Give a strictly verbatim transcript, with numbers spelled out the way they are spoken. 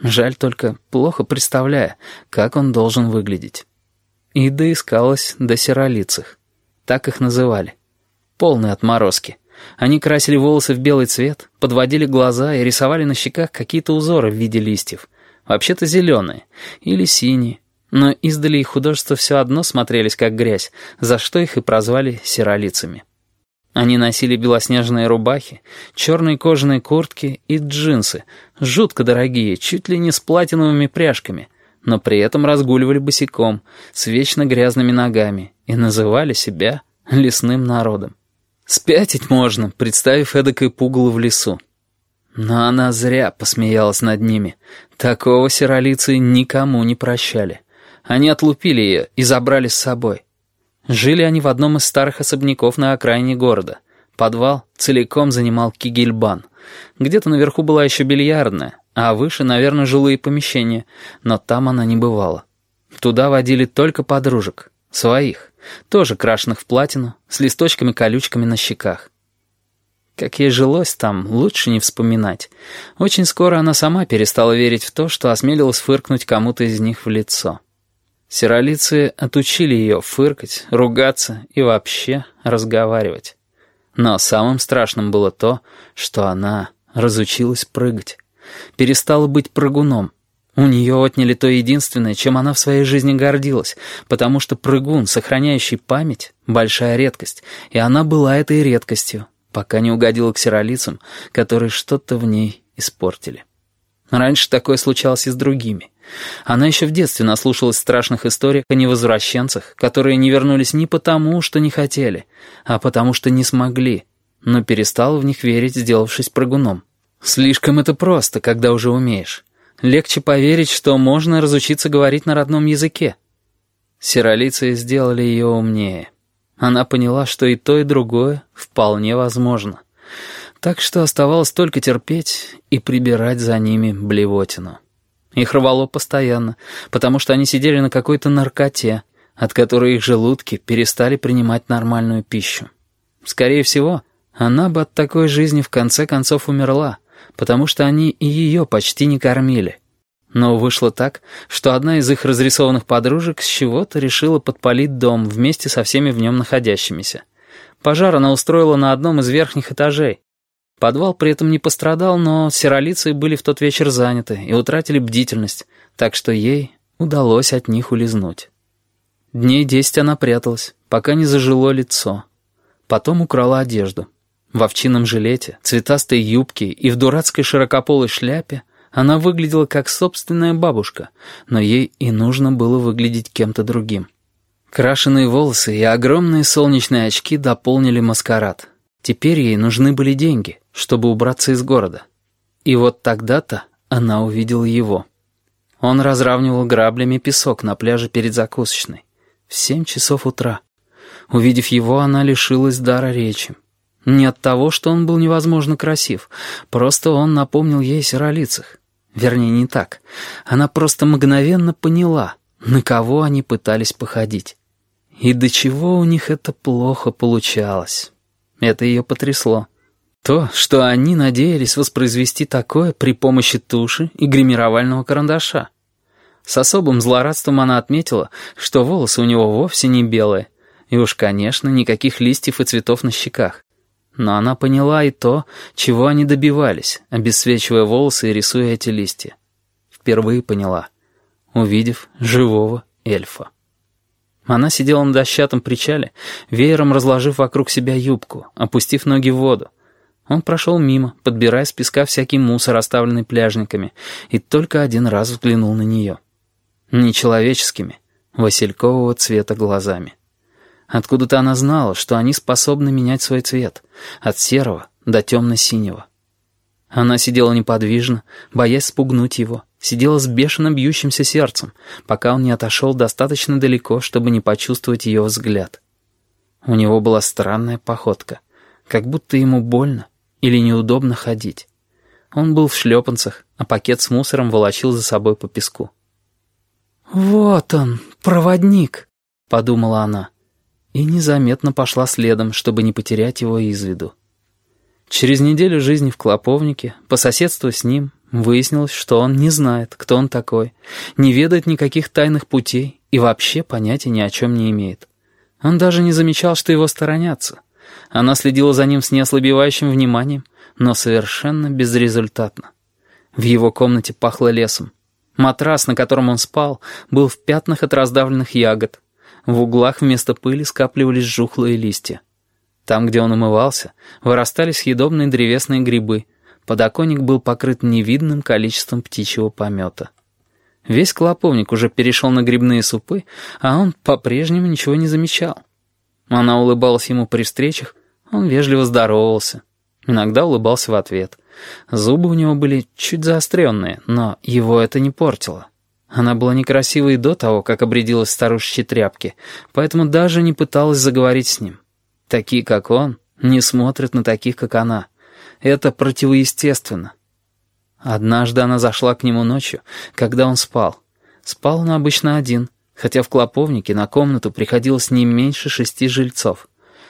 Жаль только, плохо представляя, как он должен выглядеть. И доискалась до серолицых. Так их называли. Полные отморозки. Они красили волосы в белый цвет, подводили глаза и рисовали на щеках какие-то узоры в виде листьев. Вообще-то зеленые или синие. Но издали их художества все одно смотрелись как грязь, за что их и прозвали серолицами. Они носили белоснежные рубахи, черные кожаные куртки и джинсы, жутко дорогие, чуть ли не с платиновыми пряжками, но при этом разгуливали босиком, с вечно грязными ногами, и называли себя лесным народом. Спятить можно, представив эдакое пугало в лесу. Но она зря посмеялась над ними. Такого серолицы никому не прощали. Они отлупили ее и забрали с собой. Жили они в одном из старых особняков на окраине города. Подвал целиком занимал кигельбан. Где-то наверху была еще бильярдная, а выше, наверное, жилые помещения, но там она не бывала. Туда водили только подружек, своих, тоже крашеных в платину, с листочками-колючками на щеках. Как ей жилось там, лучше не вспоминать. Очень скоро она сама перестала верить в то, что осмелилась фыркнуть кому-то из них в лицо. Серолицы отучили ее фыркать, ругаться и вообще разговаривать. Но самым страшным было то, что она разучилась прыгать. Перестала быть прыгуном. У нее отняли то единственное, чем она в своей жизни гордилась, потому что прыгун, сохраняющий память, большая редкость, и она была этой редкостью, пока не угодила к серолицам, которые что-то в ней испортили. Раньше такое случалось и с другими. Она еще в детстве наслушалась страшных историй о невозвращенцах, которые не вернулись не потому, что не хотели, а потому что не смогли, но перестала в них верить, сделавшись прыгуном. Слишком это просто, когда уже умеешь. Легче поверить, что можно разучиться говорить на родном языке. Серолицы сделали ее умнее. Она поняла, что и то, и другое вполне возможно. Так что оставалось только терпеть и прибирать за ними блевотину. Их рвало постоянно, потому что они сидели на какой-то наркоте, от которой их желудки перестали принимать нормальную пищу. Скорее всего, она бы от такой жизни в конце концов умерла, потому что они и ее почти не кормили. Но вышло так, что одна из их разрисованных подружек с чего-то решила подпалить дом вместе со всеми в нем находящимися. Пожар она устроила на одном из верхних этажей. Подвал при этом не пострадал, но серолицы были в тот вечер заняты и утратили бдительность, так что ей удалось от них улизнуть. Дней десять она пряталась, пока не зажило лицо. Потом украла одежду. В овчинном жилете, цветастой юбке и в дурацкой широкополой шляпе она выглядела как собственная бабушка, но ей и нужно было выглядеть кем-то другим. Крашеные волосы и огромные солнечные очки дополнили маскарад. Теперь ей нужны были деньги, чтобы убраться из города. И вот тогда-то она увидела его. Он разравнивал граблями песок на пляже перед закусочной. В семь часов утра. Увидев его, она лишилась дара речи. Не от того, что он был невозможно красив, просто он напомнил ей о серолицах. Вернее, не так. Она просто мгновенно поняла, на кого они пытались походить. И до чего у них это плохо получалось. Это ее потрясло. То, что они надеялись воспроизвести такое при помощи туши и гримировального карандаша. С особым злорадством она отметила, что волосы у него вовсе не белые, и уж, конечно, никаких листьев и цветов на щеках. Но она поняла и то, чего они добивались, обесцвечивая волосы и рисуя эти листья. Впервые поняла, увидев живого эльфа. Она сидела на дощатом причале, веером разложив вокруг себя юбку, опустив ноги в воду. Он прошел мимо, подбирая с песка всякий мусор, оставленный пляжниками, и только один раз взглянул на нее. Нечеловеческими, василькового цвета глазами. Откуда-то она знала, что они способны менять свой цвет, от серого до темно-синего. Она сидела неподвижно, боясь спугнуть его, сидела с бешено бьющимся сердцем, пока он не отошел достаточно далеко, чтобы не почувствовать ее взгляд. У него была странная походка, как будто ему больно или неудобно ходить. Он был в шлепанцах, а пакет с мусором волочил за собой по песку. «Вот он, проводник», — подумала она, и незаметно пошла следом, чтобы не потерять его из виду. Через неделю жизни в клоповнике, по соседству с ним, Выяснилось, что он не знает, кто он такой, не ведает никаких тайных путей и вообще понятия ни о чем не имеет. Он даже не замечал, что его сторонятся. Она следила за ним с неослабевающим вниманием, но совершенно безрезультатно. В его комнате пахло лесом. Матрас, на котором он спал, был в пятнах от раздавленных ягод. В углах вместо пыли скапливались жухлые листья. Там, где он умывался, вырастали съедобные древесные грибы. Подоконник был покрыт невидным количеством птичьего помета. Весь клоповник уже перешел на грибные супы, а он по-прежнему ничего не замечал. Она улыбалась ему при встречах, он вежливо здоровался. Иногда улыбался в ответ. Зубы у него были чуть заостренные, но его это не портило. Она была некрасивой до того, как обрядилась в старушечьи тряпки, поэтому даже не пыталась заговорить с ним. Такие, как он, не смотрят на таких, как она. Это противоестественно. Однажды она зашла к нему ночью, когда он спал. Спал он обычно один, хотя в клоповнике на комнату приходилось не меньше шести жильцов.